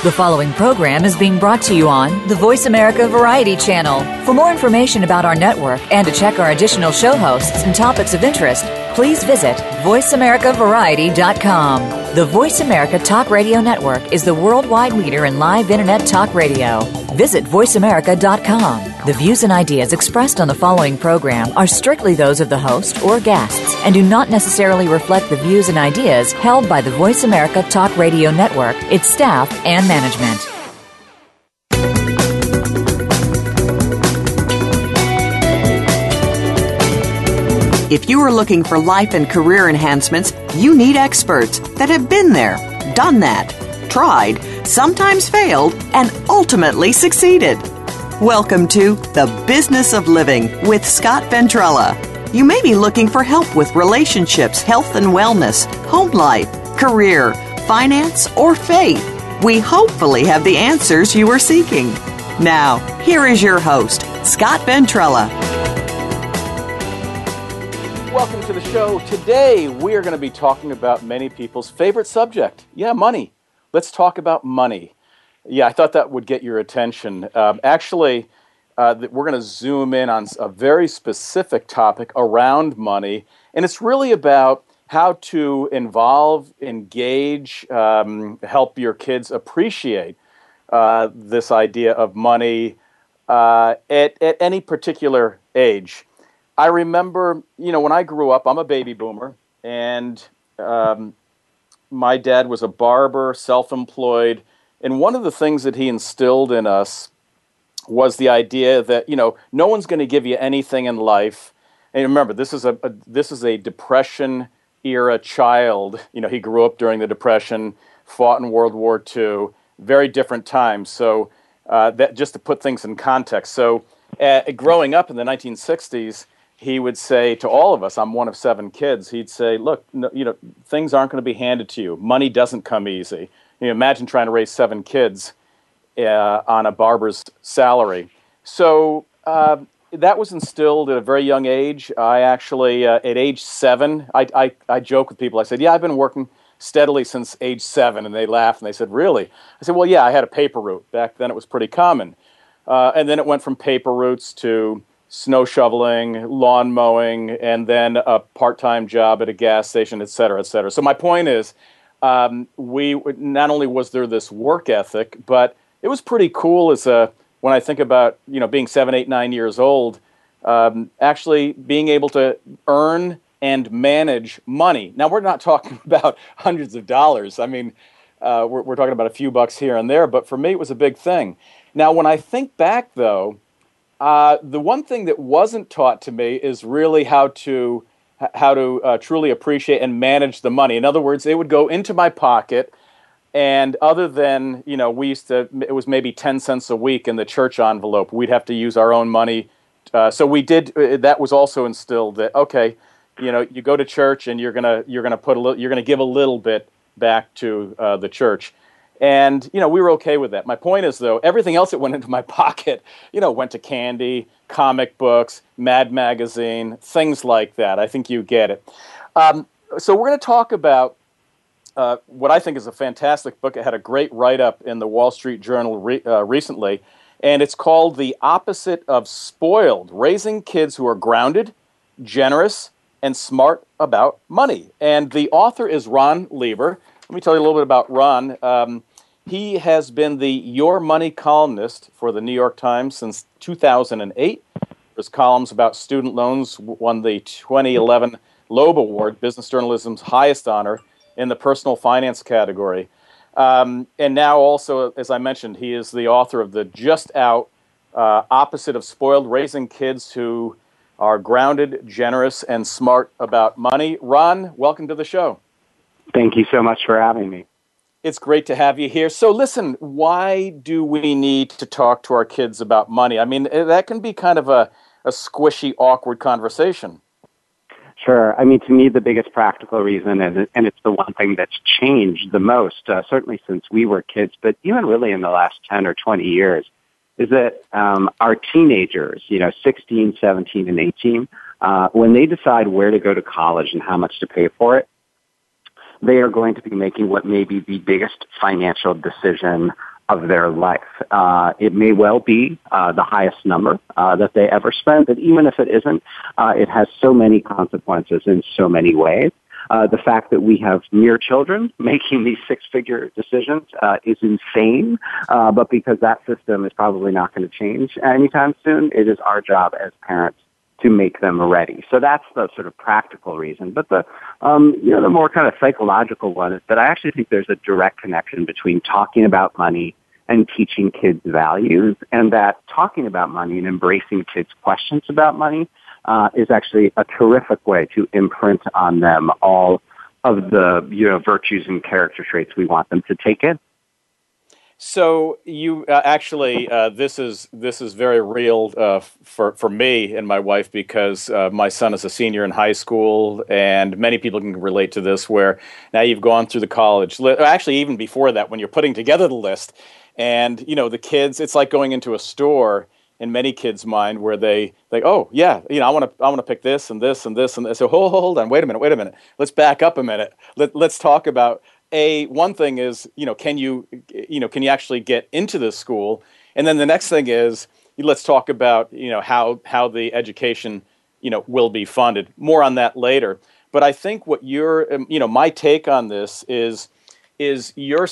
The following program is being brought to you on the Voice America Variety Channel. For more information about our network and to check our additional show hosts and topics of interest, please visit voiceamericavariety.com. The Voice America Talk Radio Network is the worldwide leader in live Internet talk radio. Visit voiceamerica.com. The views and ideas expressed on the following program are strictly those of the host or guests and do not necessarily reflect the views and ideas held by the Voice America Talk Radio Network, its staff, and management. If you are looking for life and career enhancements, you need experts that have been there, done that, tried, sometimes failed, and ultimately succeeded. Welcome to The Business of Living with Scott Ventrella. You may be looking for help with relationships, health and wellness, home life, career, finance, or faith. We hopefully have the answers you are seeking. Now, here is your host, Scott Ventrella. Welcome to the show. Today, we are going to be talking about many people's favorite subject. Yeah, money. Let's talk about money. Yeah, I thought that would get your attention. We're going to zoom in on a very specific topic around money, and it's really about how to involve, engage, help your kids appreciate this idea of money at any particular age. I remember, when I grew up, I'm a baby boomer, and my dad was a barber, self-employed, and one of the things that he instilled in us was the idea that, no one's going to give you anything in life. And remember, this is a Depression-era child. He grew up during the Depression, fought in World War II, very different times. So that just to put things in context. So growing up in the 1960s, he would say to all of us, I'm one of 7 kids, he'd say, look, things aren't going to be handed to you. Money doesn't come easy. Imagine trying to raise 7 kids on a barber's salary. So that was instilled at a very young age. I actually, at age 7, I joke with people. I said, I've been working steadily since age 7. And they laughed and they said, really? I said, well, yeah, I had a paper route. Back then it was pretty common. And then it went from paper routes to snow shoveling, lawn mowing, and then a part-time job at a gas station, et cetera, et cetera. So my point is, we not only was there this work ethic, but it was pretty cool when I think about, being 7, 8, 9 years old, actually being able to earn and manage money. Now, we're not talking about hundreds of dollars. I mean, we're talking about a few bucks here and there, but for me, it was a big thing. Now, when I think back, though, the one thing that wasn't taught to me is really how to truly appreciate and manage the money. In other words, it would go into my pocket, and other than, it was maybe 10 cents a week in the church envelope. We'd have to use our own money. So we did, that was also instilled that, okay, you go to church and you're going to give a little bit back to the church. And, we were okay with that. My point is, though, everything else that went into my pocket, went to candy, comic books, Mad Magazine, things like that. I think you get it. So we're going to talk about what I think is a fantastic book. It had a great write-up in the Wall Street Journal recently, and it's called The Opposite of Spoiled, Raising Kids Who Are Grounded, Generous, and Smart About Money. And the author is Ron Lieber. Let me tell you a little bit about Ron. He has been the Your Money columnist for the New York Times since 2008. His columns about student loans won the 2011 Loeb Award, business journalism's highest honor, in the personal finance category. And now also, as I mentioned, he is the author of the just out Opposite of Spoiled, Raising Kids Who Are Grounded, Generous, and Smart About Money. Ron, welcome to the show. Thank you so much for having me. It's great to have you here. So listen, why do we need to talk to our kids about money? I mean, that can be kind of a squishy, awkward conversation. Sure. I mean, to me, the biggest practical reason, and it's the one thing that's changed the most, certainly since we were kids, but even really in the last 10 or 20 years, is that our teenagers, 16, 17, and 18, when they decide where to go to college and how much to pay for it, they are going to be making what may be the biggest financial decision of their life. It may well be the highest number that they ever spend, but even if it isn't, it has so many consequences in so many ways. The fact that we have mere children making these six-figure decisions is insane, but because that system is probably not going to change anytime soon, it is our job as parents to make them ready. So that's the sort of practical reason. But the more kind of psychological one is that I actually think there's a direct connection between talking about money and teaching kids values, and that talking about money and embracing kids' questions about money is actually a terrific way to imprint on them all of the virtues and character traits we want them to take in. So you actually, this is very real for me and my wife, because my son is a senior in high school, and many people can relate to this, where now you've gone through the college list. Actually, even before that, when you're putting together the list, and the kids, it's like going into a store in many kids' mind, where they think, oh yeah, I want to pick this and this and this and this. So hold on, wait a minute, let's back up a minute. Let's talk about. One thing is, can you actually get into this school? And then the next thing is, let's talk about, how the education, will be funded. More on that later. But I think what my take on this is your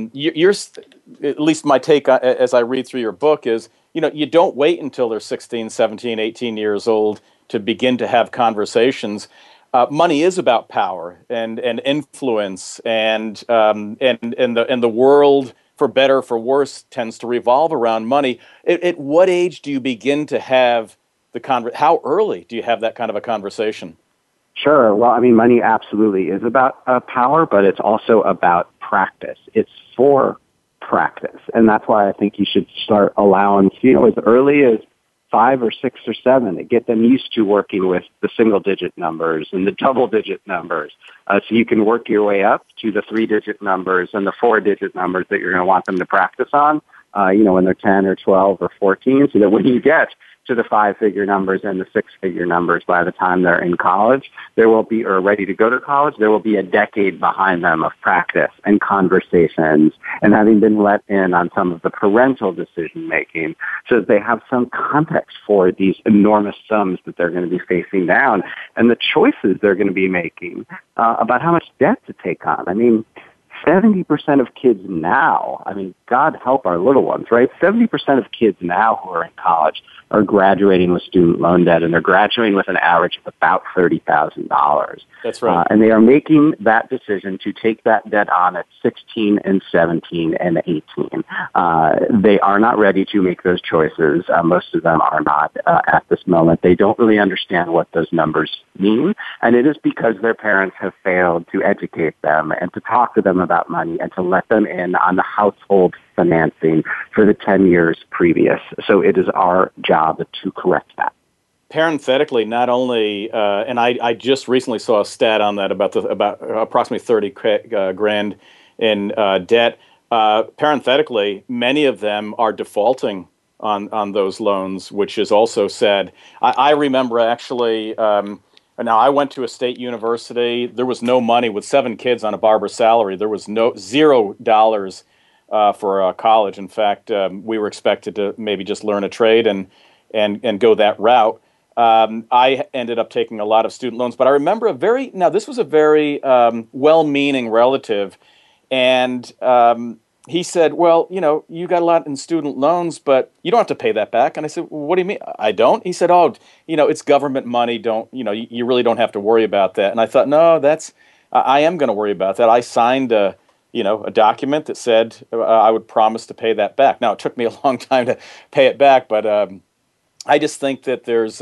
at least my take as I read through your book is, you don't wait until they're 16, 17, 18 years old to begin to have conversations. Money is about power and influence, and the world, for better for worse, tends to revolve around money. At what age do you begin to have how early do you have that kind of a conversation? Sure. Well, I mean, money absolutely is about power, but it's also about practice. It's for practice, and that's why I think you should start allowing as early as 5 or 6 or 7 to get them used to working with the single-digit numbers and the double-digit numbers. So you can work your way up to the 3-digit numbers and the 4-digit numbers that you're going to want them to practice on, when they're 10 or 12 or 14, so that when you get to the 5-figure numbers and the 6-figure numbers by the time they're in college, or ready to go to college, there will be a decade behind them of practice and conversations and having been let in on some of the parental decision making, so that they have some context for these enormous sums that they're going to be facing down and the choices they're going to be making about how much debt to take on. I mean, 70% of kids now, God help our little ones, right? 70% of kids now who are in college are graduating with student loan debt, and they're graduating with an average of about $30,000. That's right. And they are making that decision to take that debt on at 16 and 17 and 18. They are not ready to make those choices. Most of them are not at this moment. They don't really understand what those numbers mean, and it is because their parents have failed to educate them and to talk to them about money and to let them in on the household financing for the 10 years previous. So it is our job to correct that. Parenthetically, not only, and I just recently saw a stat on that about approximately 30 grand in debt. Parenthetically, many of them are defaulting on those loans, which is also sad. I remember actually. Now, I went to a state university. There was no money with 7 kids on a barber salary. There was $0 for college. In fact, we were expected to maybe just learn a trade and go that route. I ended up taking a lot of student loans, but I remember this was a very well-meaning relative, and he said, well, you got a lot in student loans, but you don't have to pay that back. And I said, well, what do you mean? I don't? He said, it's government money. You really don't have to worry about that. And I thought, no, I am going to worry about that. I signed a document that said I would promise to pay that back. Now, it took me a long time to pay it back, but I just think that there's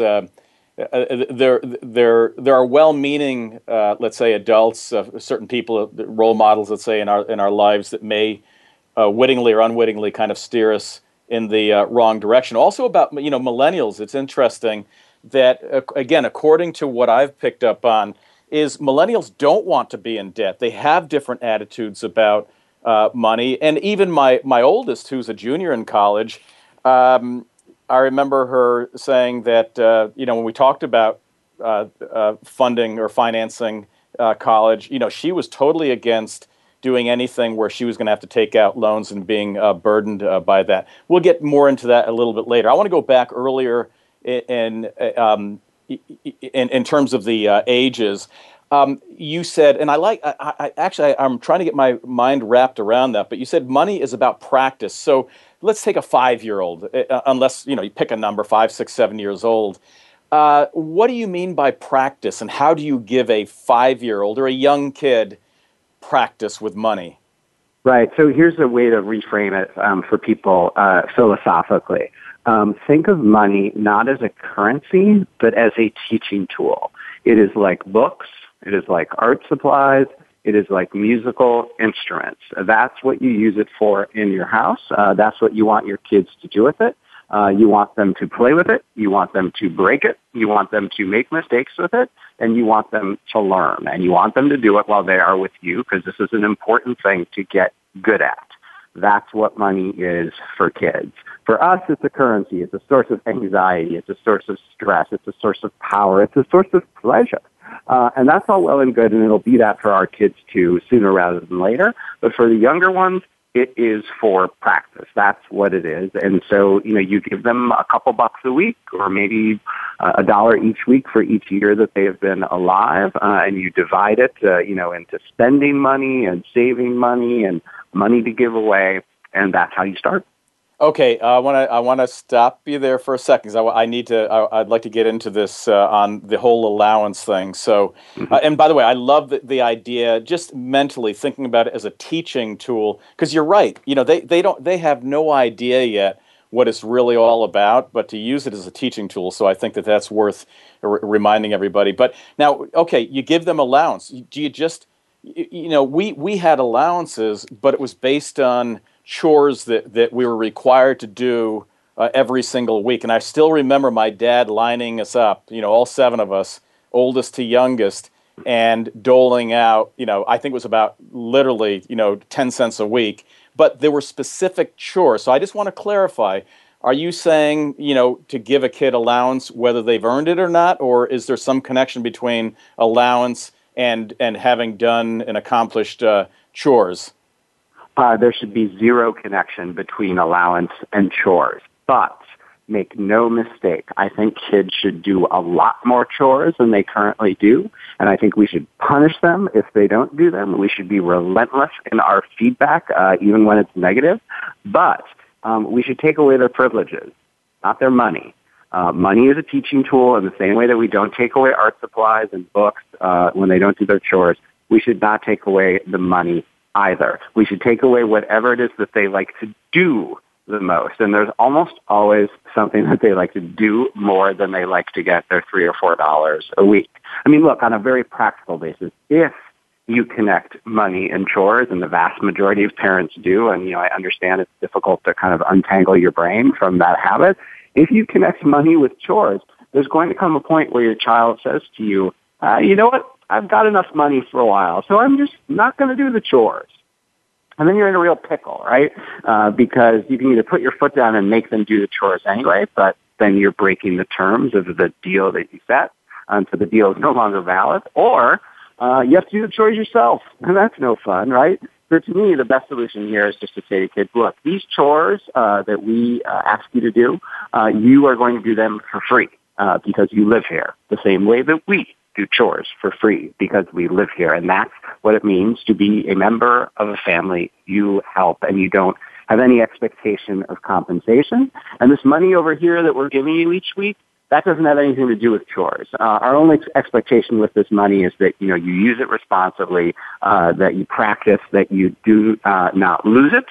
there are well-meaning, let's say, adults, certain people, role models, let's say, in our lives that may wittingly or unwittingly kind of steer us in the wrong direction. Also about millennials, it's interesting that again, according to what I've picked up on, is millennials don't want to be in debt. They have different attitudes about money, and even my oldest, who's a junior in college, I remember her saying that when we talked about funding or financing college, she was totally against doing anything where she was going to have to take out loans and being burdened by that. We'll get more into that a little bit later. I want to go back earlier in terms of the ages. You said, and I'm trying to get my mind wrapped around that, but you said money is about practice. So let's take a 5-year-old, unless, you pick a number, 5, 6, 7 years old. What do you mean by practice, and how do you give a 5-year-old or a young kid practice with money? Right. So here's a way to reframe it for people philosophically. Think of money not as a currency, but as a teaching tool. It is like books. It is like art supplies. It is like musical instruments. That's what you use it for in your house. That's what you want your kids to do with it. You want them to play with it. You want them to break it. You want them to make mistakes with it. And you want them to learn. And you want them to do it while they are with you, because this is an important thing to get good at. That's what money is for kids. For us, it's a currency. It's a source of anxiety. It's a source of stress. It's a source of power. It's a source of pleasure. And that's all well and good, and it'll be that for our kids too, sooner rather than later. But for the younger ones, it is for practice. That's what it is. And so, you give them a couple bucks a week, or maybe $1 each week for each year that they have been alive, and you divide it, into spending money and saving money and money to give away, and that's how you start. Okay, I want to stop you there for a second, because I'd like to get into this on the whole allowance thing. So, and by the way, I love the idea, just mentally thinking about it as a teaching tool, because you're right. They have no idea yet what it's really all about, but to use it as a teaching tool. So I think that's worth reminding everybody. But now, okay, you give them allowance. Do you just, we had allowances, but it was based on chores that we were required to do every single week. And I still remember my dad lining us up, all 7 of us, oldest to youngest, and doling out, I think it was about literally, 10 cents a week. But there were specific chores. So I just want to clarify, are you saying, to give a kid allowance whether they've earned it or not? Or is there some connection between allowance and having done and accomplished chores? There should be zero connection between allowance and chores. But make no mistake, I think kids should do a lot more chores than they currently do. And I think we should punish them if they don't do them. We should be relentless in our feedback, even when it's negative. But we should take away their privileges, not their money. Money is a teaching tool in the same way that we don't take away art supplies and books when they don't do their chores. We should not take away the money either. We should take away whatever it is that they like to do the most. And there's almost always something that they like to do more than they like to get their $3 or $4 a week. I mean, look, on a very practical basis, if you connect money and chores, and the vast majority of parents do, and, I understand it's difficult to kind of untangle your brain from that habit. If you connect money with chores, there's going to come a point where your child says to you, you know what? I've got enough money for a while, so I'm just not going to do the chores. And then you're in a real pickle, right? Because you can either put your foot down and make them do the chores anyway, but then you're breaking the terms of the deal that you set, so the deal is no longer valid, or you have to do the chores yourself, and that's no fun, right? So to me, the best solution here is just to say to kids, look, these chores that we ask you to do, you are going to do them for free because you live here, the same way that we do chores for free because we live here. And that's what it means to be a member of a family. You help, and you don't have any expectation of compensation. And this money over here that we're giving you each week, that doesn't have anything to do with chores. Our only expectation with this money is that, you use it responsibly, that you practice, that you do not lose it,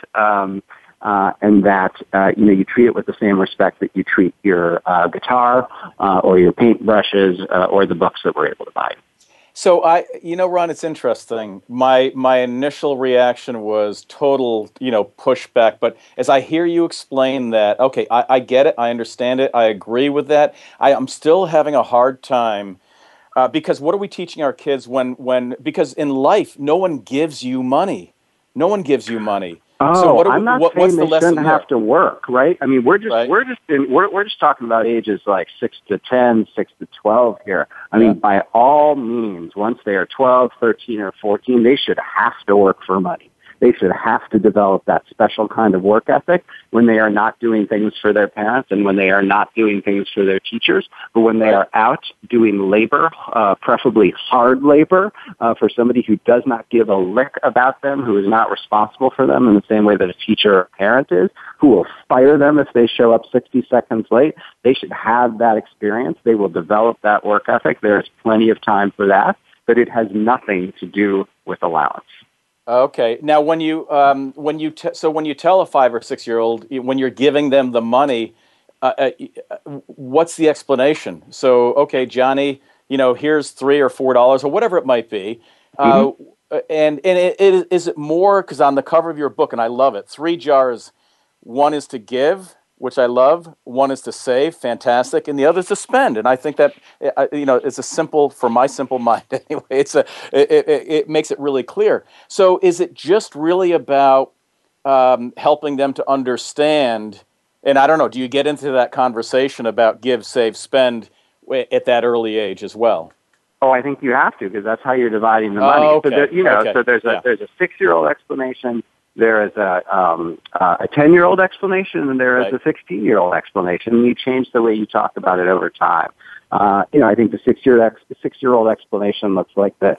and that, you treat it with the same respect that you treat your guitar or your paintbrushes or the books that we're able to buy. So Ron, it's interesting. My initial reaction was total, pushback. But as I hear you explain that, okay, I get it. I understand it. I agree with that. I'm still having a hard time because what are we teaching our kids because in life, no one gives you money. No one gives you money. I'm not saying they shouldn't have to work, right? I mean, we're just talking about ages like 6 to 10, 6 to 12 here. I mean, by all means, once they are 12, 13, or 14, they should have to work for money. They should have to develop that special kind of work ethic when they are not doing things for their parents and when they are not doing things for their teachers, but when they are out doing labor, preferably hard labor, for somebody who does not give a lick about them, who is not responsible for them in the same way that a teacher or parent is, who will fire them if they show up 60 seconds late. They should have that experience. They will develop that work ethic. There is plenty of time for that, but it has nothing to do with allowance. Okay. Now, when you tell a 5 or 6 year old when you're giving them the money, what's the explanation? So, okay, Johnny, here's $3 or $4 or whatever it might be, and is it more, because on the cover of your book, and I love it, 3 jars. One is to give, which I love. One is to save, fantastic, and the other is to spend. And I think that it's a simple, for my simple mind anyway. It makes it really clear. So, is it just really about helping them to understand? And I don't know. Do you get into that conversation about give, save, spend at that early age as well? Oh, I think you have to, because that's how you're dividing the money. Okay. So there's a 6-year-old explanation. There is a 10-year-old explanation, and there is a 16-year-old explanation. And you change the way you talk about it over time. I think the 6-year-old explanation looks like this.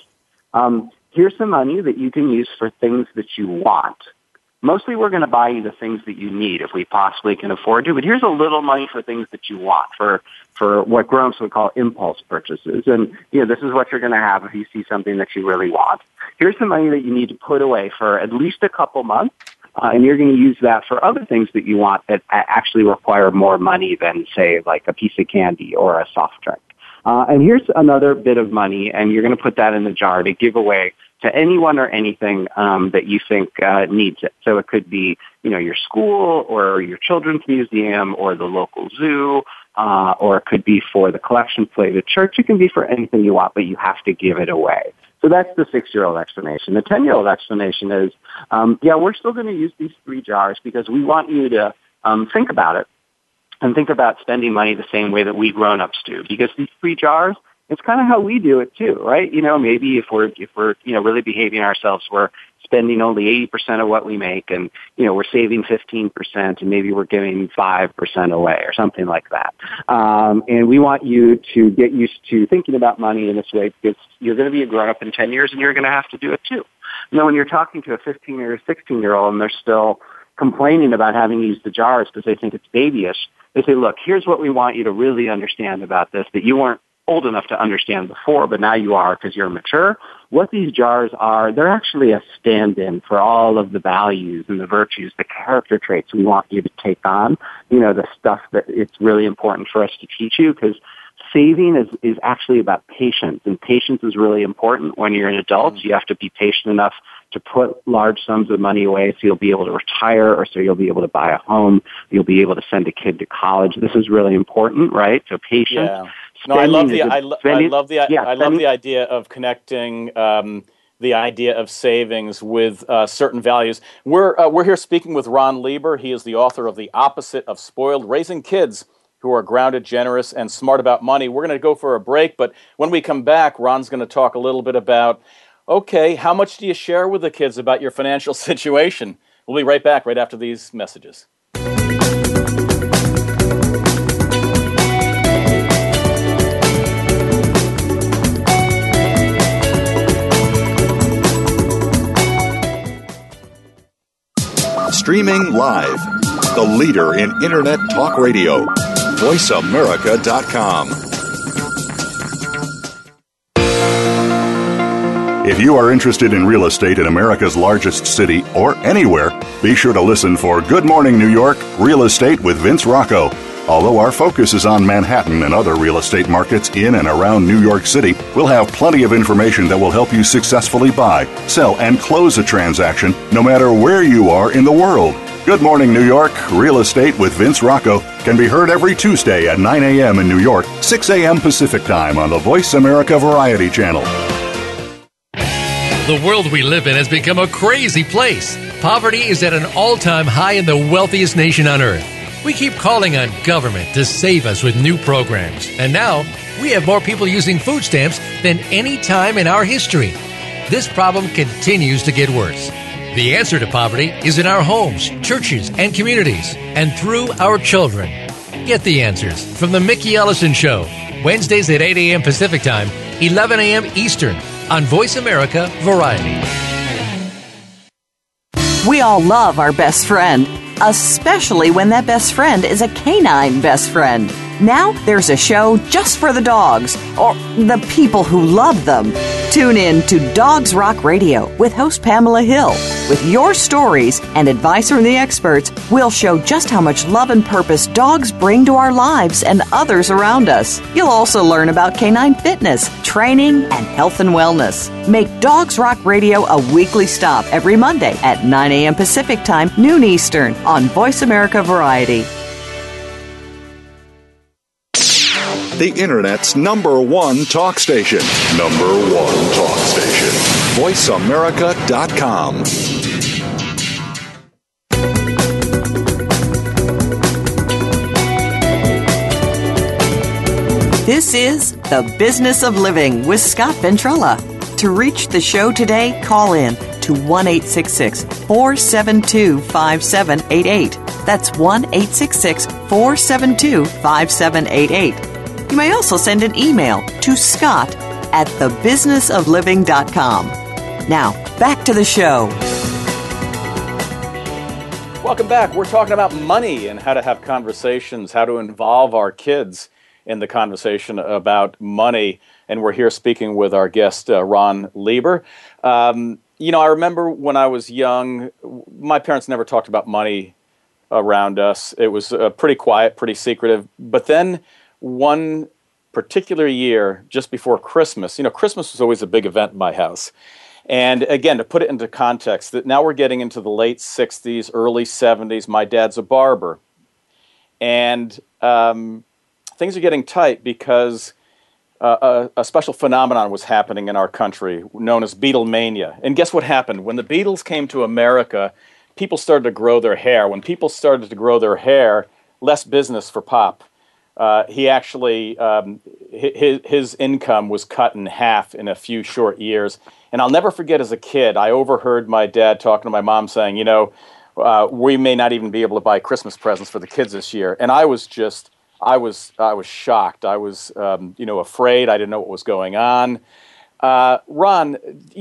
Here's some money that you can use for things that you want. Mostly we're going to buy you the things that you need if we possibly can afford to, but here's a little money for things that you want, for what grown-ups would call impulse purchases. And, this is what you're going to have if you see something that you really want. Here's some money that you need to put away for at least a couple months, and you're going to use that for other things that you want that actually require more money than, say, like a piece of candy or a soft drink. And here's another bit of money, and you're going to put that in the jar to give away to anyone or anything that you think needs it. So it could be, your school or your children's museum or the local zoo, or it could be for the collection plate at church. It can be for anything you want, but you have to give it away. So that's the 6-year-old explanation. The 10-year-old explanation is, we're still going to use these 3 jars because we want you to think about it and think about spending money the same way that we grown-ups do. Because these 3 jars, it's kind of how we do it too, right? Maybe if we're really behaving ourselves, we're spending only 80% of what we make, and we're saving 15%, and maybe we're giving 5% away or something like that. And we want you to get used to thinking about money in this way, because you're going to be a grown-up in 10 years, and you're going to have to do it too. When you're talking to a 15 or a 16-year-old, and they're still complaining about having to use the jars because they think it's babyish, they say, look, here's what we want you to really understand about this that you weren't old enough to understand before, but now you are because you're mature. What these jars are, they're actually a stand-in for all of the values and the virtues, the character traits we want you to take on, the stuff that it's really important for us to teach you, because saving is actually about patience, and patience is really important when you're an adult. You have to be patient enough to put large sums of money away so you'll be able to retire, or so you'll be able to buy a home, you'll be able to send a kid to college. This is really important, right? So patience. Yeah. No, I love the idea of connecting the idea of savings with certain values. We're here speaking with Ron Lieber. He is the author of The Opposite of Spoiled: Raising Kids Who Are Grounded, Generous, and Smart About Money. We're going to go for a break, but when we come back, Ron's going to talk a little bit about, okay, how much do you share with the kids about your financial situation? We'll be right back right after these messages. Streaming live, the leader in Internet talk radio, VoiceAmerica.com. If you are interested in real estate in America's largest city or anywhere, be sure to listen for Good Morning New York, Real Estate with Vince Rocco. Although our focus is on Manhattan and other real estate markets in and around New York City, we'll have plenty of information that will help you successfully buy, sell, and close a transaction no matter where you are in the world. Good Morning New York, Real Estate with Vince Rocco can be heard every Tuesday at 9 a.m. in New York, 6 a.m. Pacific Time on the Voice America Variety Channel. The world we live in has become a crazy place. Poverty is at an all-time high in the wealthiest nation on earth. We keep calling on government to save us with new programs. And now, we have more people using food stamps than any time in our history. This problem continues to get worse. The answer to poverty is in our homes, churches, and communities, and through our children. Get the answers from The Mickey Ellison Show, Wednesdays at 8 a.m. Pacific Time, 11 a.m. Eastern, on Voice America Variety. We all love our best friend, especially when that best friend is a canine best friend. Now there's a show just for the dogs, or the people who love them. Tune in to Dogs Rock Radio with host Pamela Hill. With your stories and advice from the experts, we'll show just how much love and purpose dogs bring to our lives and others around us. You'll also learn about canine fitness, training, and health and wellness. Make Dogs Rock Radio a weekly stop every Monday at 9 a.m. Pacific Time, noon Eastern on Voice America Variety. The Internet's #1 talk station. #1 talk station. VoiceAmerica.com. This is The Business of Living with Scott Ventrella. To reach the show today, call in to 1-866-472-5788. That's 1-866-472-5788. You may also send an email to scott@thebusinessofliving.com. Now, back to the show. Welcome back. We're talking about money and how to have conversations, how to involve our kids in the conversation about money. And we're here speaking with our guest, Ron Lieber. I remember when I was young, my parents never talked about money around us. It was pretty quiet, pretty secretive. But then one particular year, just before Christmas, Christmas was always a big event in my house. And again, to put it into context, that now we're getting into the late 60s, early 70s. My dad's a barber. And things are getting tight because a special phenomenon was happening in our country known as Beatlemania. And guess what happened? When the Beatles came to America, people started to grow their hair. When people started to grow their hair, less business for Pop. He actually, his income was cut in half in a few short years. And I'll never forget as a kid, I overheard my dad talking to my mom saying, we may not even be able to buy Christmas presents for the kids this year. And I was shocked. I was afraid. I didn't know what was going on. Ron,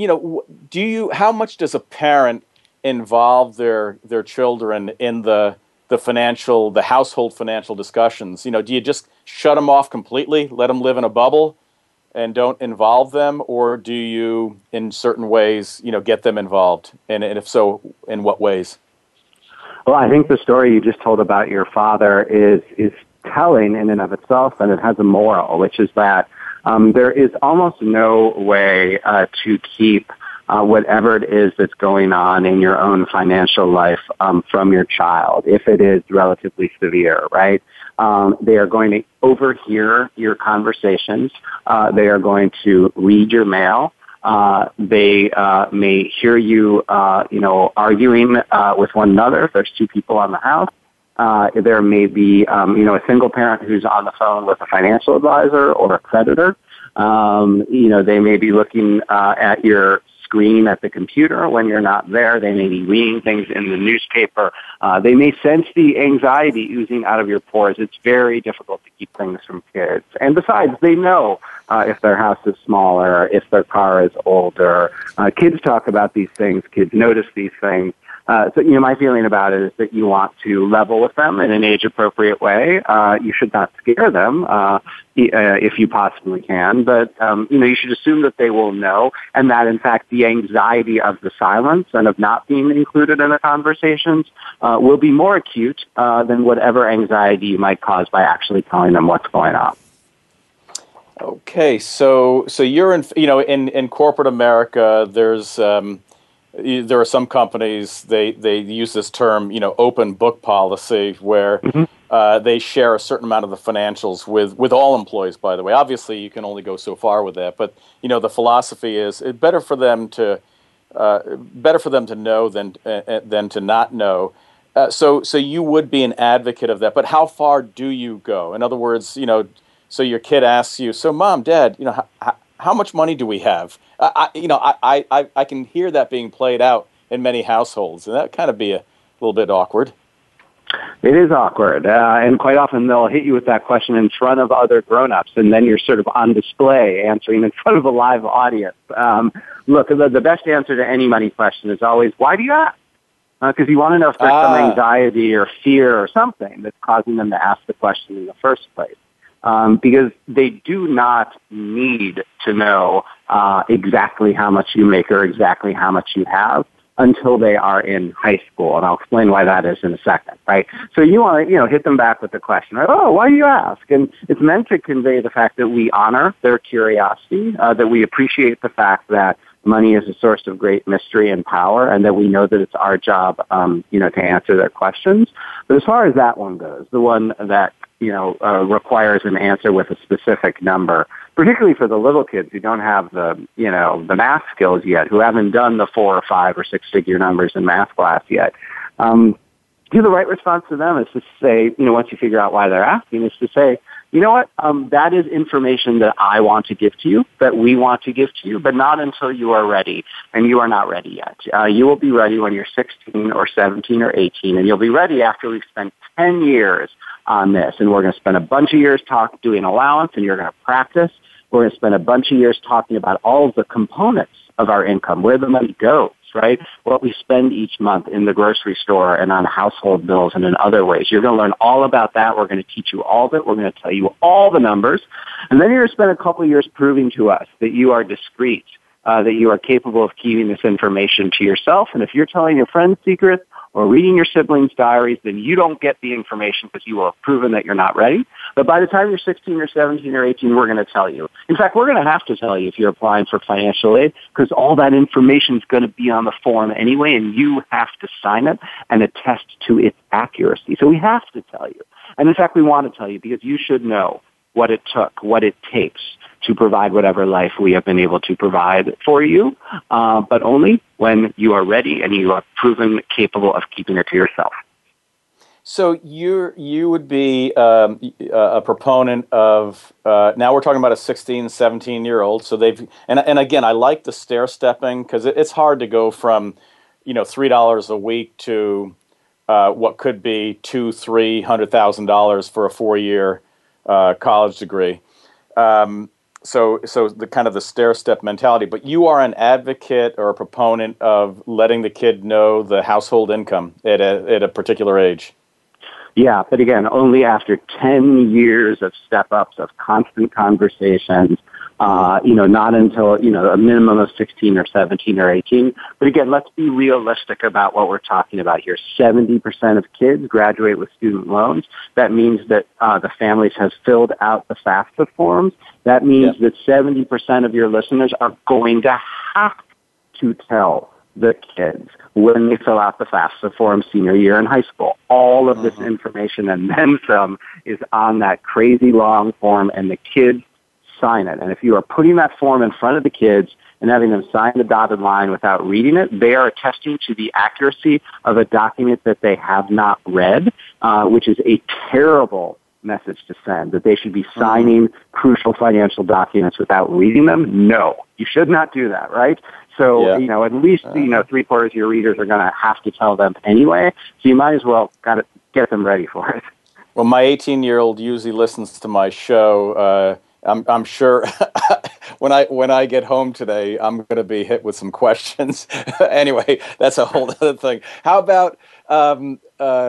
how much does a parent involve their children in the household financial discussions? Do you just shut them off completely, let them live in a bubble, and don't involve them, or do you, in certain ways, get them involved? And if so, in what ways? Well, I think the story you just told about your father is telling in and of itself, and it has a moral, which is that there is almost no way to keep whatever it is that's going on in your own financial life from your child, if it is relatively severe, right? They are going to overhear your conversations. They are going to read your mail. They may hear you, arguing with one another if there's two people on the house. There may be, a single parent who's on the phone with a financial advisor or a creditor. They may be looking at your screen at the computer when you're not there. They may be reading things in the newspaper. They may sense the anxiety oozing out of your pores. It's very difficult to keep things from kids. And besides, they know if their house is smaller, if their car is older. Kids talk about these things. Kids notice these things. So, my feeling about it is that you want to level with them in an age-appropriate way. You should not scare them if you possibly can, but, you should assume that they will know, and that, in fact, the anxiety of the silence and of not being included in the conversations will be more acute than whatever anxiety you might cause by actually telling them what's going on. Okay, so you're in corporate America. There are some companies, they use this term, open book policy, where they share a certain amount of the financials with all employees, by the way. Obviously, you can only go so far with that. But, the philosophy is it's better for them to better for them to know than to not know. So you would be an advocate of that, but how far do you go? In other words, so your kid asks you, so Mom, Dad, how much money do we have? I can hear that being played out in many households, and that kind of be a little bit awkward. It is awkward, and quite often they'll hit you with that question in front of other grown-ups, and then you're sort of on display answering in front of a live audience. Look, the best answer to any money question is always, why do you ask? Because you want to know if there's some anxiety or fear or something that's causing them to ask the question in the first place. Because they do not need to know exactly how much you make or exactly how much you have until they are in high school, and I'll explain why that is in a second, right? So you want to, hit them back with the question, right? Oh, why do you ask? And it's meant to convey the fact that we honor their curiosity, that we appreciate the fact that money is a source of great mystery and power, and that we know that it's our job, to answer their questions. But as far as that one goes, the one that requires an answer with a specific number, particularly for the little kids who don't have the math skills yet, who haven't done the 4 or 5 or 6-figure numbers in math class yet. The right response to them is to say, once you figure out why they're asking, is to say, you know what, that is information that I want to give to you, that we want to give to you, but not until you are ready, and you are not ready yet. You will be ready when you're 16 or 17 or 18, and you'll be ready after we've spent 10 years on this, and we're going to spend a bunch of years doing allowance, and you're going to practice. We're going to spend a bunch of years talking about all of the components of our income, where the money goes, right? What we spend each month in the grocery store and on household bills and in other ways. You're going to learn all about that. We're going to teach you all of it. We're going to tell you all the numbers. And then you're going to spend a couple of years proving to us that you are discreet, that you are capable of keeping this information to yourself. And if you're telling your friends secrets or reading your siblings' diaries, then you don't get the information because you will have proven that you're not ready. But by the time you're 16 or 17 or 18, we're going to tell you. In fact, we're going to have to tell you if you're applying for financial aid because all that information is going to be on the form anyway, and you have to sign it and attest to its accuracy. So we have to tell you. And in fact, we want to tell you because you should know what it took, what it takes to provide whatever life we have been able to provide for you, but only when you are ready and you are proven capable of keeping it to yourself. So you would be a proponent of, now we're talking about a 16, 17-year-old, so and again, I like the stair-stepping because it's hard to go from, $3 a week to what could be $200,000-$300,000 for a 4-year college degree. So the kind of the stair-step mentality, but you are an advocate or a proponent of letting the kid know the household income at a particular age. Yeah, but again, only after 10 years of step-ups, of constant conversations, not until, a minimum of 16 or 17 or 18. But again, let's be realistic about what we're talking about here. 70% of kids graduate with student loans. That means that the families have filled out the FAFSA forms. That means that 70% of your listeners are going to have to tell the kids when they fill out the FAFSA form senior year in high school. All of this information and then some is on that crazy long form, and the kids sign it. And if you are putting that form in front of the kids and having them sign the dotted line without reading it, they are attesting to the accuracy of a document that they have not read, which is a terrible message to send, that they should be signing crucial financial documents without reading them. No, you should not do that, right? So, at least, 3/4 of your readers are going to have to tell them anyway, so you might as well get them ready for it. Well, my 18-year-old usually listens to my show. I'm sure when I get home today, I'm going to be hit with some questions. Anyway, that's a whole other thing. How about on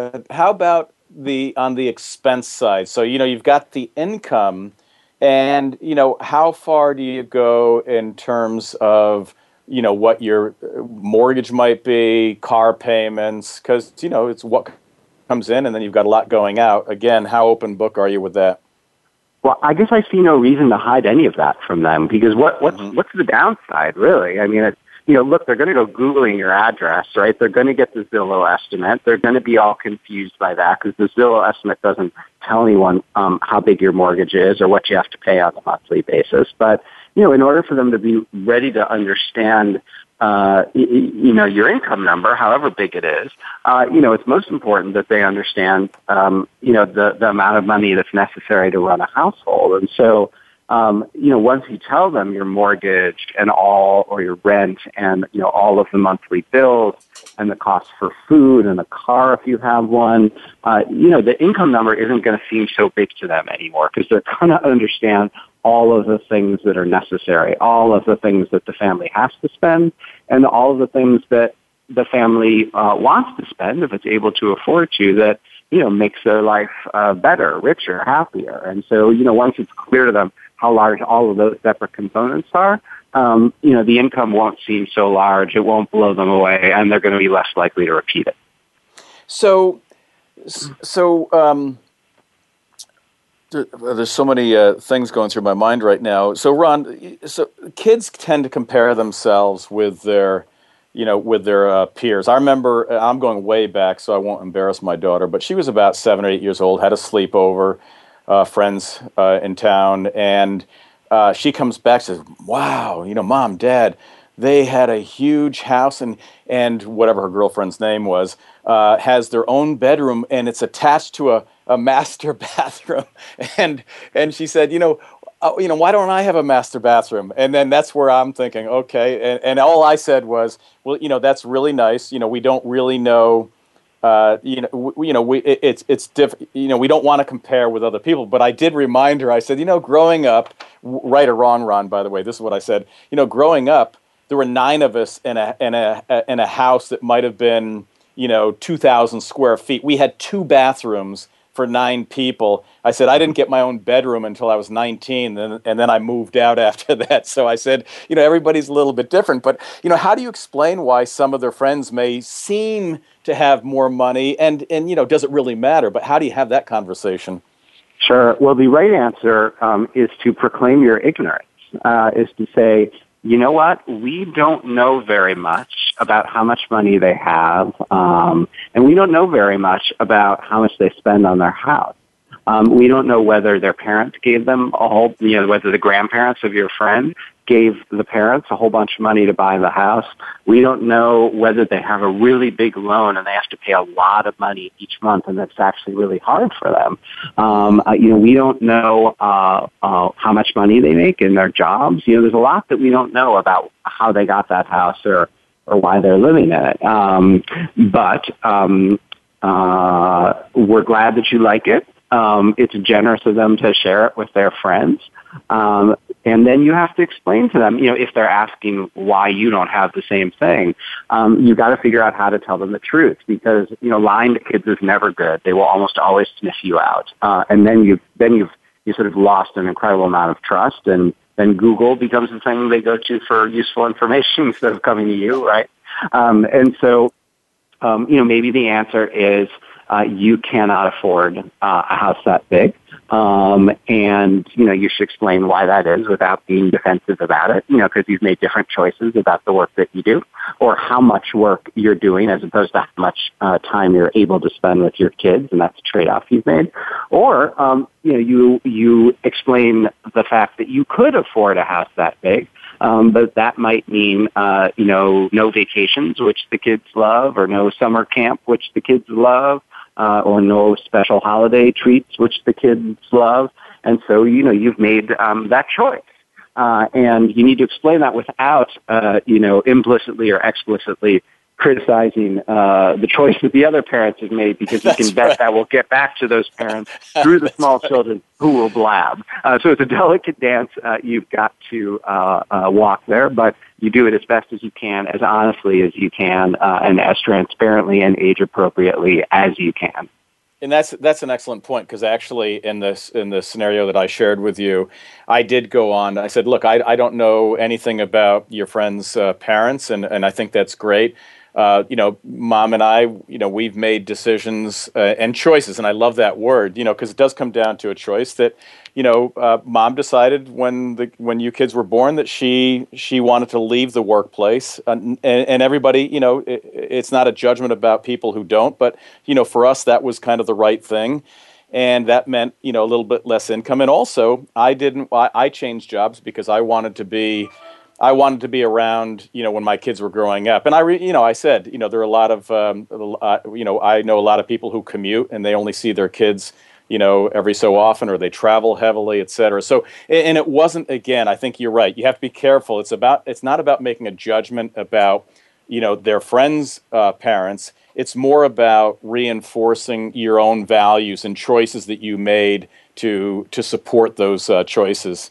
the expense side? So you've got the income, and how far do you go in terms of what your mortgage might be, car payments? Because it's what comes in, and then you've got a lot going out. Again, how open book are you with that? Well, I guess I see no reason to hide any of that from them, because what's the downside, really? I mean, look, they're going to go Googling your address, right? They're going to get the Zillow estimate. They're going to be all confused by that because the Zillow estimate doesn't tell anyone how big your mortgage is or what you have to pay on a monthly basis. But, in order for them to be ready to understand your income number, however big it is, it's most important that they understand, the amount of money that's necessary to run a household. And so, once you tell them your mortgage and or your rent and, all of the monthly bills and the cost for food and the car if you have one, the income number isn't going to seem so big to them anymore because they're going to understand all of the things that are necessary, all of the things that the family has to spend, and all of the things that the family wants to spend if it's able to afford to that, makes their life better, richer, happier. And so, once it's clear to them how large all of those separate components are, the income won't seem so large, it won't blow them away, and they're going to be less likely to repeat it. So there's so many things going through my mind right now. So Ron, kids tend to compare themselves with their peers. I remember, I'm going way back, so I won't embarrass my daughter, but she was about 7 or 8 years old, had a sleepover, friends in town, and she comes back and says, wow, Mom, Dad, they had a huge house, and whatever her girlfriend's name was, has their own bedroom, and it's attached to a master bathroom. And she said, why don't I have a master bathroom? And then that's where I'm thinking, okay. And all I said was, well, that's really nice. We don't really know. It's different. We don't want to compare with other people. But I did remind her. I said, growing up, right or wrong, Ron. By the way, this is what I said. Growing up, there were 9 of us in a house that might have been 2,000 square feet. We had 2 bathrooms for 9 people. I said I didn't get my own bedroom until I was 19, and then I moved out after that. So I said, everybody's a little bit different. But, how do you explain why some of their friends may seem to have more money, and does it really matter? But how do you have that conversation? Sure. Well, the right answer is to proclaim your ignorance, is to say, you know what? We don't know very much about how much money they have, and we don't know very much about how much they spend on their house. We don't know whether their parents gave them whether the grandparents of your friend gave the parents a whole bunch of money to buy the house. We don't know whether they have a really big loan and they have to pay a lot of money each month, and that's actually really hard for them. We don't know how much money they make in their jobs. There's a lot that we don't know about how they got that house or why they're living in it. But we're glad that you like it. It's generous of them to share it with their friends. And then you have to explain to them, if they're asking why you don't have the same thing, you've got to figure out how to tell them the truth, because, lying to kids is never good. They will almost always sniff you out. And then you've sort of lost an incredible amount of trust, and then Google becomes the thing they go to for useful information instead of coming to you, right? And so, maybe the answer is, you cannot afford a house that big. And, you should explain why that is without being defensive about it, because you've made different choices about the work that you do or how much work you're doing as opposed to how much time you're able to spend with your kids. And that's a trade-off you've made. Or, you explain the fact that you could afford a house that big. But that might mean, no vacations, which the kids love, or no summer camp, which the kids love, or no special holiday treats, which the kids love. And so, you've made that choice. And you need to explain that without, implicitly or explicitly criticizing the choice that the other parents have made, because you can bet that will get back to those parents through the small children who will blab. So it's a delicate dance. You've got to walk there, but you do it as best as you can, as honestly as you can, and as transparently and age appropriately as you can. And that's an excellent point, because actually in the scenario that I shared with you, I did go on. I said, look, I don't know anything about your friend's parents, and I think that's great. Mom and I, we've made decisions and choices, and I love that word, because it does come down to a choice that, Mom decided when you kids were born that she wanted to leave the workplace, and everybody, it's not a judgment about people who don't, but, for us, that was kind of the right thing. And that meant, a little bit less income. And also, I changed jobs because I wanted to be I wanted to be around, when my kids were growing up. And I said, there are a lot of, I know a lot of people who commute and they only see their kids, every so often, or they travel heavily, et cetera. So, and it wasn't, again, I think you're right. You have to be careful. It's not about making a judgment about, their friends' parents. It's more about reinforcing your own values and choices that you made to support those choices.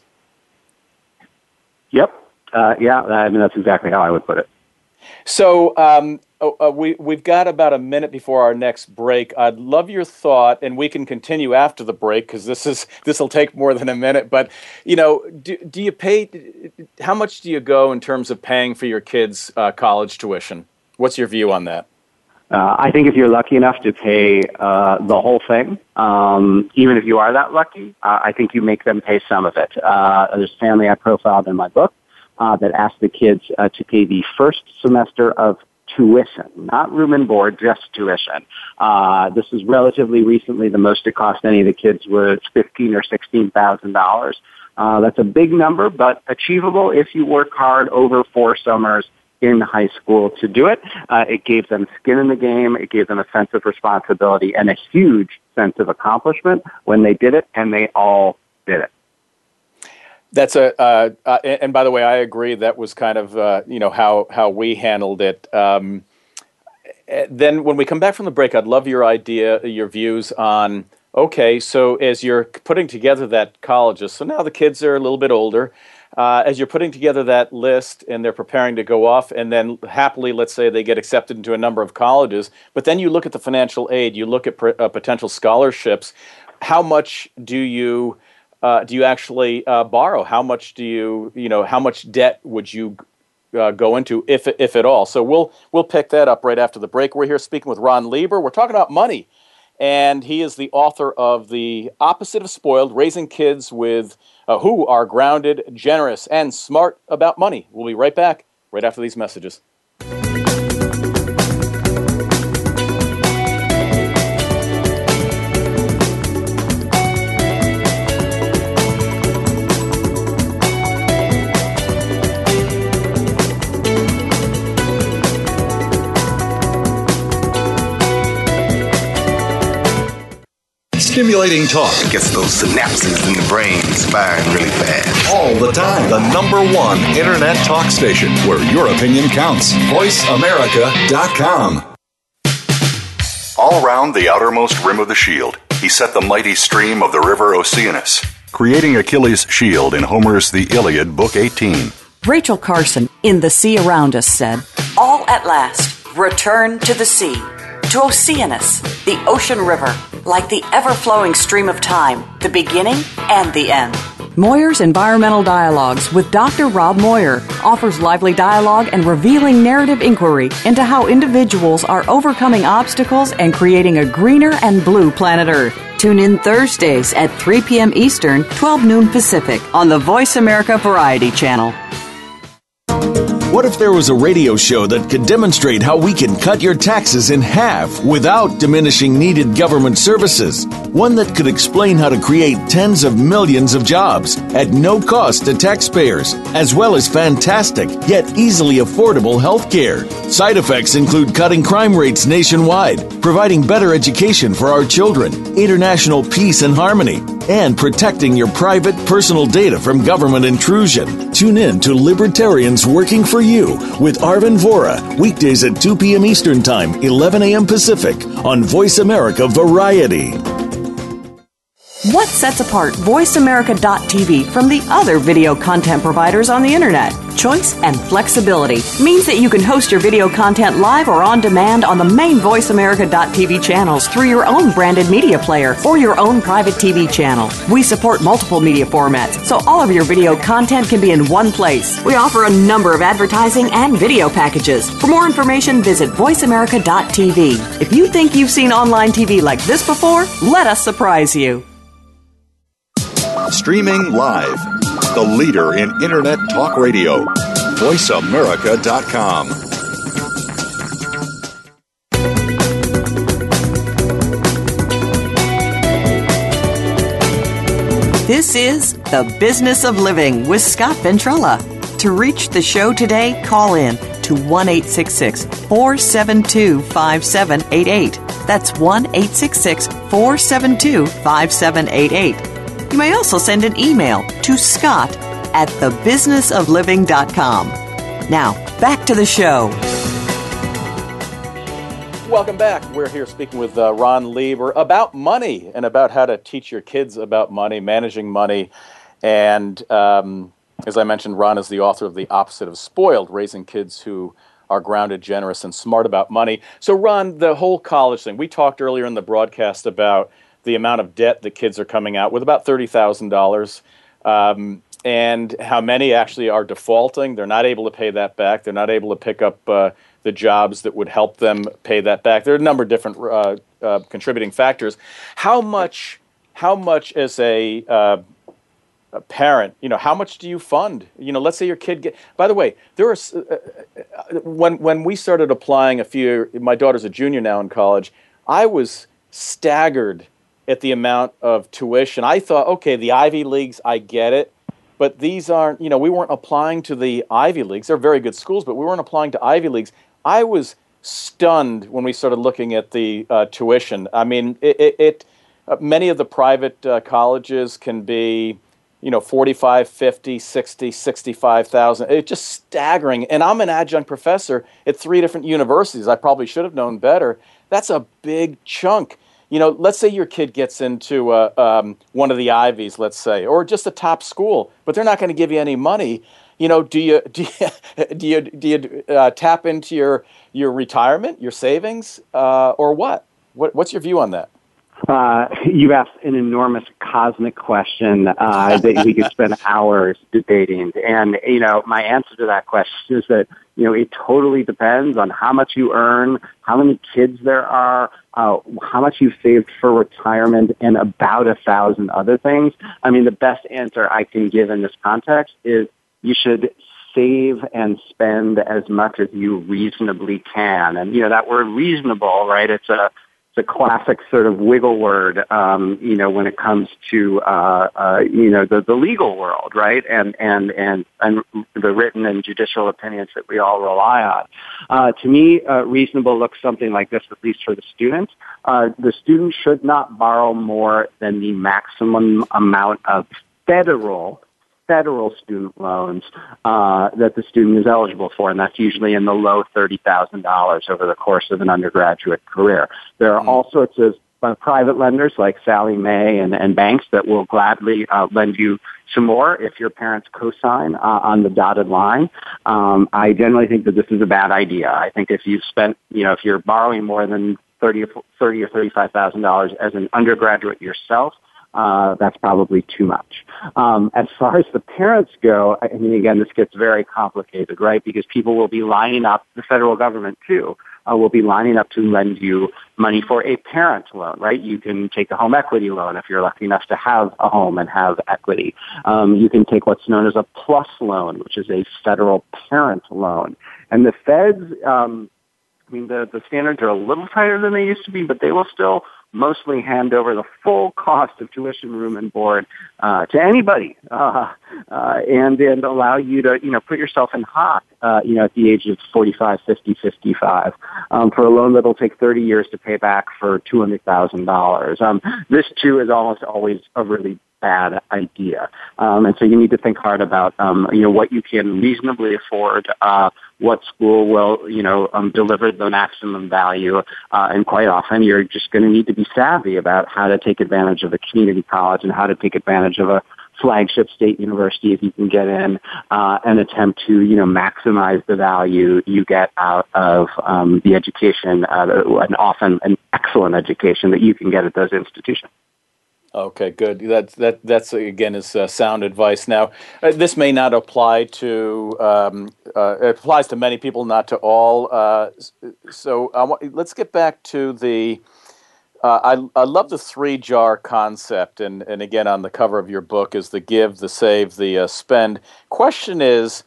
Yep. That's exactly how I would put it. So we've got about a minute before our next break. I'd love your thought, and we can continue after the break because this will take more than a minute. But do you pay? How much do you go in terms of paying for your kids' college tuition? What's your view on that? I think if you're lucky enough to pay the whole thing, even if you are that lucky, I think you make them pay some of it. There's a family I profiled in my book that asked the kids to pay the first semester of tuition, not room and board, just tuition. This is relatively recently. The most it cost any of the kids was $15,000 or $16,000. That's a big number, but achievable if you work hard over 4 summers in high school to do it. It gave them skin in the game. It gave them a sense of responsibility and a huge sense of accomplishment when they did it, and they all did it. That's and by the way, I agree. That was kind of how we handled it. Then when we come back from the break, I'd love your views on. Okay, so as you're putting together that colleges, so now the kids are a little bit older. As you're putting together that list and they're preparing to go off, and then happily, let's say they get accepted into a number of colleges, but then you look at the financial aid, you look at potential scholarships. How much do you actually borrow? How much how much debt would you go into, if at all? So we'll pick that up right after the break. We're here speaking with Ron Lieber. We're talking about money, and he is the author of The Opposite of Spoiled: Raising Kids with who are grounded, generous, and smart about money. We'll be right back right after these messages. Stimulating talk gets those synapses in the brain firing really fast. All the time. The #1 internet talk station where your opinion counts. VoiceAmerica.com. All round the outermost rim of the shield, he set the mighty stream of the river Oceanus, creating Achilles' shield in Homer's The Iliad, Book 18. Rachel Carson, in The Sea Around Us, said, "All at last, return to the sea, to Oceanus, the ocean river, like the ever-flowing stream of time, the beginning and the end." Moyer's Environmental Dialogues with Dr. Rob Moyer offers lively dialogue and revealing narrative inquiry into how individuals are overcoming obstacles and creating a greener and blue planet Earth. Tune in Thursdays at 3 p.m. Eastern, 12 noon Pacific on the Voice America Variety Channel. What if there was a radio show that could demonstrate how we can cut your taxes in half without diminishing needed government services? One that could explain how to create tens of millions of jobs at no cost to taxpayers, as well as fantastic yet easily affordable health care. Side effects include cutting crime rates nationwide, providing better education for our children, international peace and harmony, and protecting your private personal data from government intrusion. Tune in to Libertarians Working for You with Arvin Vora, weekdays at 2 p.m. Eastern Time, 11 a.m. Pacific, on Voice America Variety. What sets apart VoiceAmerica.tv from the other video content providers on the Internet? Choice and flexibility means that you can host your video content live or on demand on the main VoiceAmerica.tv channels through your own branded media player or your own private TV channel. We support multiple media formats, so all of your video content can be in one place. We offer a number of advertising and video packages. For more information, visit VoiceAmerica.tv. If you think you've seen online TV like this before, let us surprise you. Streaming live, the leader in internet talk radio, VoiceAmerica.com. This is The Business of Living with Scott Ventrella. To reach the show today, call in to 1-866-472-5788. That's 1-866-472-5788. You may also send an email to scott@thebusinessofliving.com. Now, back to the show. Welcome back. We're here speaking with Ron Lieber about money and about how to teach your kids about money, managing money. And as I mentioned, Ron is the author of The Opposite of Spoiled, Raising Kids Who Are Grounded, Generous, and Smart About Money. So, Ron, the whole college thing, we talked earlier in the broadcast about the amount of debt that kids are coming out with, about $30,000, and how many actually are defaulting. They're not able to pay that back. They're not able to pick up the jobs that would help them pay that back. There are a number of different contributing factors. How much as a parent, how much do you fund? Let's say your kid by the way, there are when we started applying my daughter's a junior now in college, I was staggered at the amount of tuition. I thought, okay, the Ivy Leagues, I get it, but these aren't, we weren't applying to the Ivy Leagues. They're very good schools, but we weren't applying to Ivy Leagues. I was stunned when we started looking at the tuition. I mean, many of the private colleges can be, $45,000, $50,000, $60,000, $65,000. It's just staggering. And I'm an adjunct professor at 3 different universities. I probably should have known better. That's a big chunk. Let's say your kid gets into one of the Ivies, let's say, or just a top school, but they're not going to give you any money. Do you tap into your retirement, your savings, or what? What's your view on that? You asked an enormous cosmic question that we could spend hours debating. And, my answer to that question is that, it totally depends on how much you earn, how many kids there are, how much you've saved for retirement, and about 1,000 other things. I mean, the best answer I can give in this context is you should save and spend as much as you reasonably can. And, that word reasonable, right, it's a classic sort of wiggle word, when it comes to, the legal world, right? And the written and judicial opinions that we all rely on. To me, reasonable looks something like this, at least for the student. The student should not borrow more than the maximum amount of federal student loans that the student is eligible for, and that's usually in the low $30,000 over the course of an undergraduate career. There are all sorts of private lenders like Sallie Mae and banks that will gladly lend you some more if your parents co-sign on the dotted line. I generally think that this is a bad idea. I think if you've spent, if you're borrowing more than $30,000 or $35,000 as an undergraduate yourself, that's probably too much. As far as the parents go, I mean, again, this gets very complicated, right? Because people will be lining up, the federal government too, will be lining up to lend you money for a parent loan, right? You can take a home equity loan if you're lucky enough to have a home and have equity. You can take what's known as a PLUS loan, which is a federal parent loan. And the feds, the standards are a little tighter than they used to be, but they will still mostly hand over the full cost of tuition, room, and board to anybody, and allow you to, put yourself in hot, at the age of 45, 50, 55, for a loan that'll take 30 years to pay back for $200,000. This, too, is almost always a really bad idea. And so you need to think hard about, what you can reasonably afford, what school will, deliver the maximum value. And quite often you're just going to need to be savvy about how to take advantage of a community college and how to take advantage of a flagship state university if you can get in, and attempt to, maximize the value you get out of the education, and often an excellent education that you can get at those institutions. Okay, good. That's again is sound advice. Now, this may not apply to. It applies to many people, not to all. So let's get back to the. I love the 3-jar concept, and again on the cover of your book is the give, the save, the spend. Question is.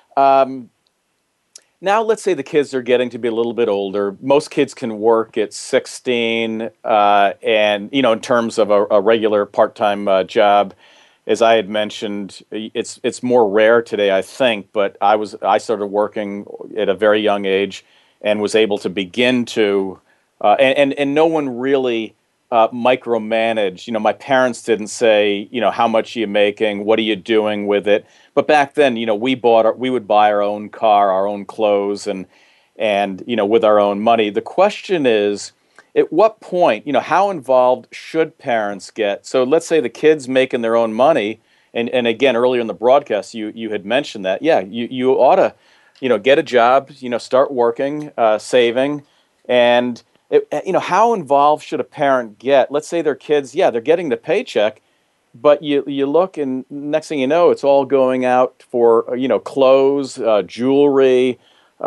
Now, let's say the kids are getting to be a little bit older. Most kids can work at 16, and in terms of a regular part-time job, as I had mentioned, it's more rare today, I think. But I started working at a very young age, and was able to begin to, and no one really micromanaged. My parents didn't say, how much are you making? What are you doing with it? But back then, we would buy our own car, our own clothes, and with our own money. The question is, at what point, how involved should parents get? So let's say the kid's making their own money, and again, earlier in the broadcast, you had mentioned that, you ought to, get a job, start working, saving, and how involved should a parent get? Let's say their kids, they're getting the paycheck, but you look, and next thing you know, it's all going out for clothes, jewelry,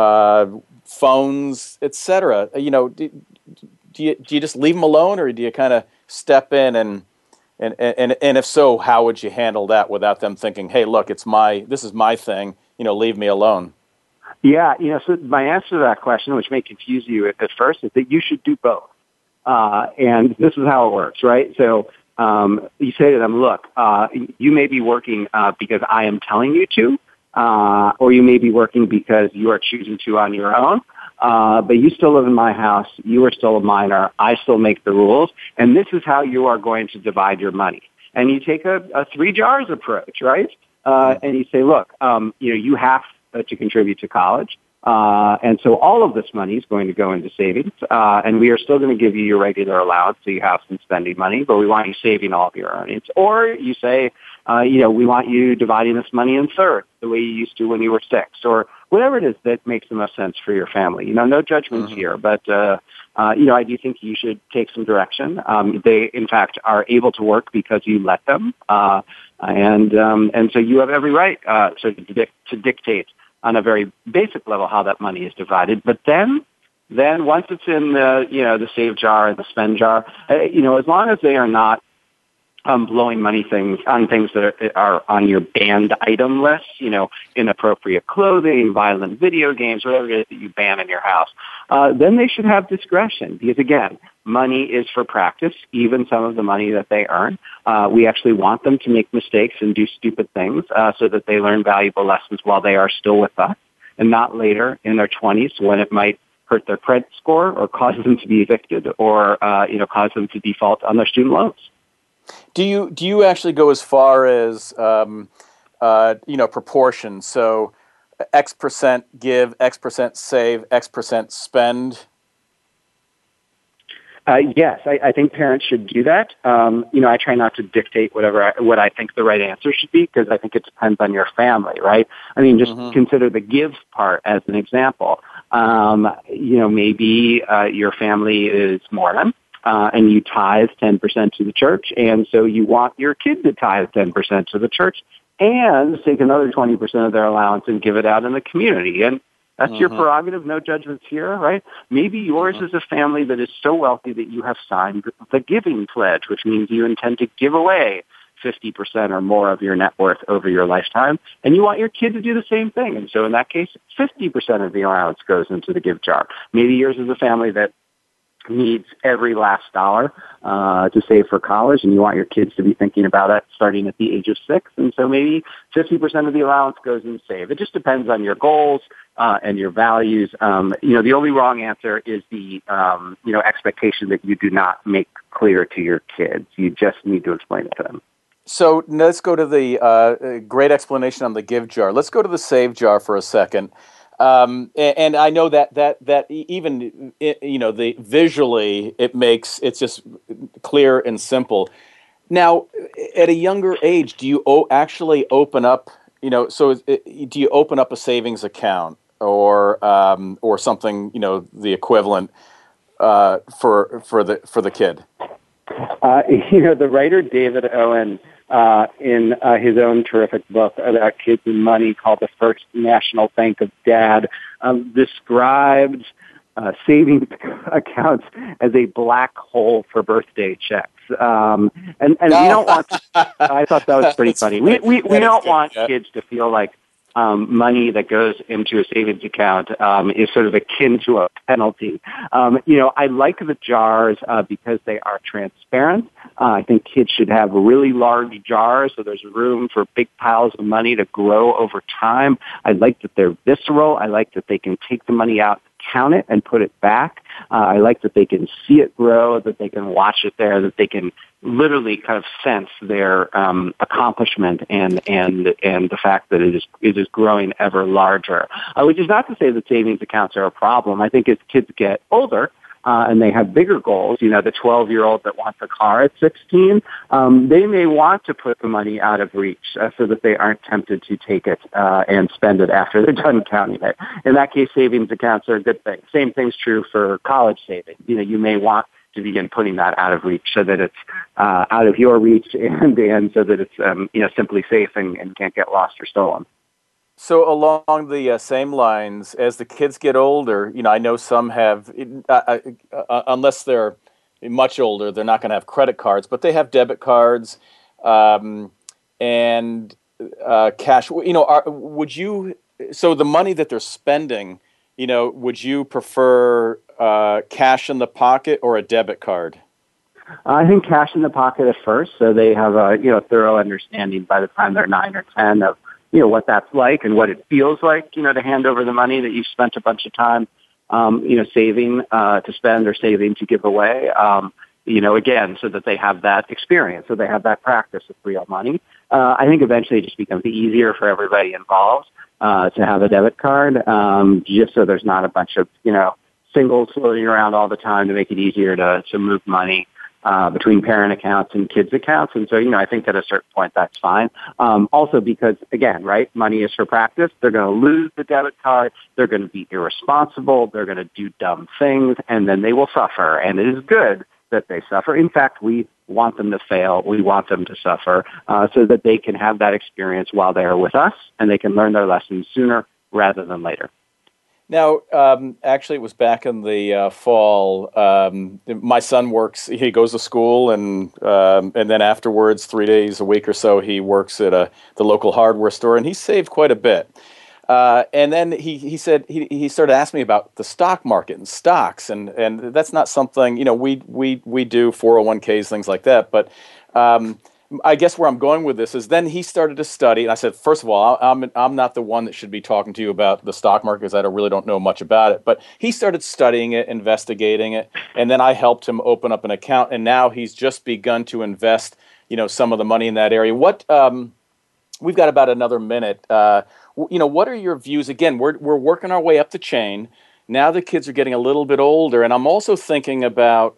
phones, etc. Do you just leave them alone, or do you kind of step in and if so, how would you handle that without them thinking, hey, look, this is my thing, leave me alone? Yeah, so my answer to that question, which may confuse you at first, is that you should do both. And this is how it works, right? So you say to them, look, you may be working because I am telling you to, or you may be working because you are choosing to on your own. But you still live in my house. You are still a minor. I still make the rules. And this is how you are going to divide your money. And you take a three jars approach, right? And you say, look, you have to contribute to college. And so all of this money is going to go into savings. And we are still going to give you your regular allowance, so you have some spending money, but we want you saving all of your earnings. Or you say, we want you dividing this money in thirds, the way you used to when you were 6, or whatever it is that makes the most sense for your family. No judgments here, but, I do think you should take some direction. They, in fact, are able to work because you let them. And so you have every right to dictate on a very basic level how that money is divided. But then once it's in the save jar and the spend jar, as long as they are not blowing money on things that are on your banned item list, inappropriate clothing, violent video games, whatever it is that you ban in your house, then they should have discretion. Because again, money is for practice, even some of the money that they earn. We actually want them to make mistakes and do stupid things so that they learn valuable lessons while they are still with us, and not later in their 20s when it might hurt their credit score or cause them to be evicted or cause them to default on their student loans. Do you actually go as far as proportion? So X% give, X% save, X% spend? Yes, I think parents should do that. I try not to dictate what I think the right answer should be, because I think it depends on your family, right? I mean, just consider the give part as an example. Maybe your family is Mormon, and you tithe 10% to the church, and so you want your kid to tithe 10% to the church and take another 20% of their allowance and give it out in the community. And that's your prerogative, no judgments here, right? Maybe yours is a family that is so wealthy that you have signed the giving pledge, which means you intend to give away 50% or more of your net worth over your lifetime, and you want your kid to do the same thing. And so in that case, 50% of the allowance goes into the give jar. Maybe yours is a family that needs every last dollar to save for college, and you want your kids to be thinking about it starting at the age of 6, and so maybe 50% of the allowance goes in save. It just depends on your goals and your values. The only wrong answer is the expectation that you do not make clear to your kids. You just need to explain it to them. So let's go to the great explanation on the give jar. Let's go to the save jar for a second. And I know that even the visually it's just clear and simple. Now, at a younger age, do you actually open up? Do you open up a savings account or something? The equivalent for the kid. The writer David Owen, in his own terrific book about kids and money called The First National Bank of Dad, described savings accounts as a black hole for birthday checks. And we don't want. I thought that was pretty funny. We don't want kids to feel like money that goes into a savings account is sort of akin to a penalty. I like the jars because they are transparent. I think kids should have really large jars so there's room for big piles of money to grow over time. I like that they're visceral. I like that they can take the money out, count it, and put it back. I like that they can see it grow, that they can watch it there, that they can literally kind of sense their accomplishment and the fact that it is growing ever larger. Which is not to say that savings accounts are a problem. I think as kids get older, and they have bigger goals, the 12-year-old that wants a car at 16, they may want to put the money out of reach so that they aren't tempted to take it and spend it after they're done counting it. In that case, savings accounts are a good thing. Same thing's true for college savings. You may want to begin putting that out of reach so that it's out of your reach and so that it's simply safe and can't get lost or stolen. So along the same lines, as the kids get older, I know some have, unless they're much older, they're not going to have credit cards, but they have debit cards and cash. Would you? So the money that they're spending, would you prefer cash in the pocket or a debit card? I think cash in the pocket at first, so they have a thorough understanding by the time they're 9 or 10 of what that's like and what it feels like, to hand over the money that you've spent a bunch of time, saving to spend or saving to give away, again, so that they have that experience, so they have that practice of real money. I think eventually it just becomes easier for everybody involved to have a debit card, just so there's not a bunch of, singles floating around all the time to make it easier to move money between parent accounts and kids accounts. And so, I think at a certain point that's fine. Also because, again, right, money is for practice. They're going to lose the debit card. They're going to be irresponsible. They're going to do dumb things, and then they will suffer. And it is good that they suffer. In fact, we want them to fail. We want them to suffer so that they can have that experience while they are with us, and they can learn their lessons sooner rather than later. Now, actually, it was back in the fall. My son works. He goes to school, and then afterwards, 3 days a week or so, he works at the local hardware store, and he saved quite a bit. And then he said he started asking me about the stock market and stocks, and that's not something we do 401ks, things like that, but. I guess where I'm going with this is then he started to study, and I said, first of all, I'm not the one that should be talking to you about the stock market because I really don't know much about it. But he started studying it, investigating it, and then I helped him open up an account, and now he's just begun to invest, some of the money in that area. What we've got about another minute. What are your views? Again, we're working our way up the chain. Now the kids are getting a little bit older, and I'm also thinking about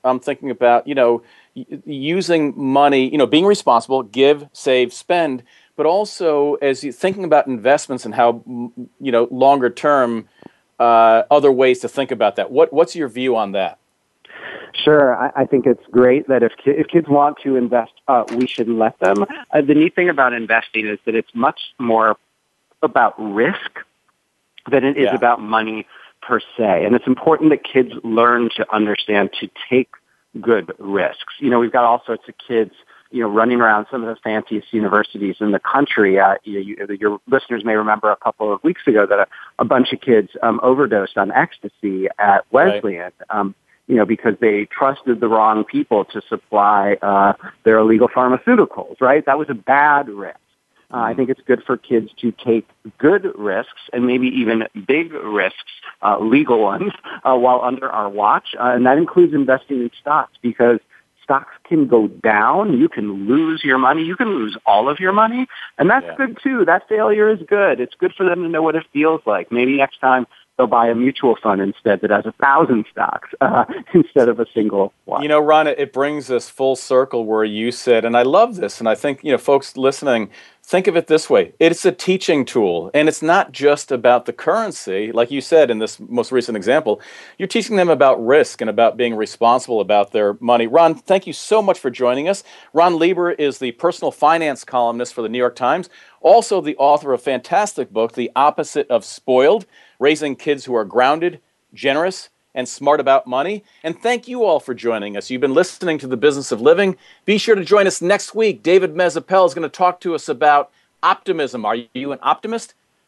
using money, being responsible, give, save, spend, but also as you thinking about investments and how, longer term, other ways to think about that. What's your view on that? Sure. I think it's great that if kids want to invest, we should let them. The neat thing about investing is that it's much more about risk than it is about money per se. And it's important that kids learn to understand to take good risks. We've got all sorts of kids, running around some of the fanciest universities in the country. Your listeners may remember a couple of weeks ago that a bunch of kids overdosed on ecstasy at Wesleyan, right. Because they trusted the wrong people to supply their illegal pharmaceuticals, right? That was a bad risk. I think it's good for kids to take good risks and maybe even big risks, legal ones, while under our watch. And that includes investing in stocks because stocks can go down. You can lose your money. You can lose all of your money. And that's good too. That failure is good. It's good for them to know what it feels like. Maybe next time they'll buy a mutual fund instead that has 1,000 stocks instead of a single one. Ron, it brings us full circle where you said, and I love this, and I think, folks listening, think of it this way. It's a teaching tool, and it's not just about the currency. Like you said in this most recent example, you're teaching them about risk and about being responsible about their money. Ron, thank you so much for joining us. Ron Lieber is the personal finance columnist for the New York Times, also the author of a fantastic book, The Opposite of Spoiled, Raising Kids Who Are Grounded, Generous, and Smart About Money. And thank you all for joining us. You've been listening to The Business of Living. Be sure to join us next week. David Mezappel is going to talk to us about optimism. Are you an optimist?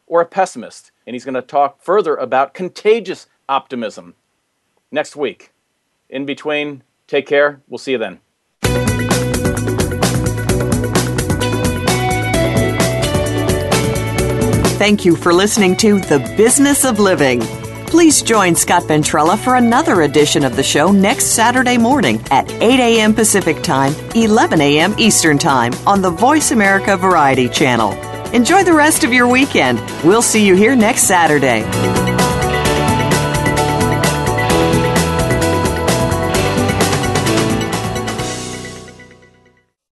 or a pessimist. And he's going to talk further about contagious optimism next week. In between, take care. We'll see you then. Thank you for listening to The Business of Living. Please join Scott Ventrella for another edition of the show next Saturday morning at 8 a.m. Pacific Time, 11 a.m. Eastern Time on the Voice America Variety Channel. Enjoy the rest of your weekend. We'll see you here next Saturday.